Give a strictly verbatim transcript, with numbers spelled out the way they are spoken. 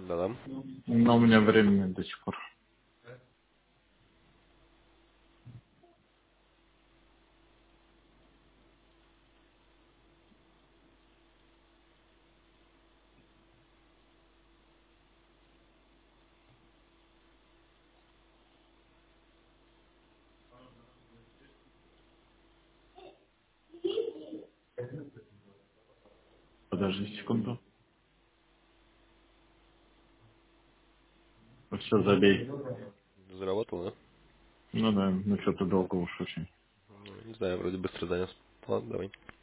Да-да. Но у меня времени до сих пор. Подожди секунду. Все, забей. Заработал, да? Ну да, ну что-то долго уж очень. Ну, не знаю, вроде быстро занес. Ладно, давай.